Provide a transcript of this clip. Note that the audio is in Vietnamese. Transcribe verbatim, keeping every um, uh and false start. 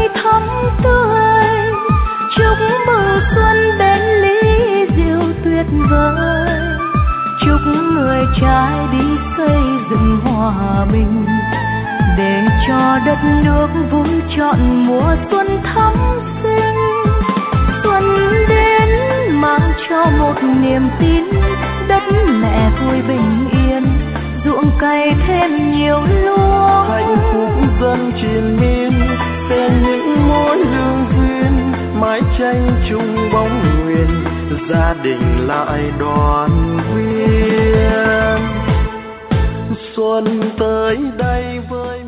thắm tươi, chúc mừng xuân đến ly rượu tuyệt vời, chúc người trai đi xây dựng hòa bình, để cho đất nước vui trọn mùa xuân thắm sinh. Xuân đến mang cho một niềm tin, đất mẹ vui bình yên, ruộng cày thêm nhiều lúa. Hạnh phúc dân triền miên, tên những mối lương duyên, mái tranh chung bóng nguyện, gia đình lại đoàn viên. Xuân tới đây với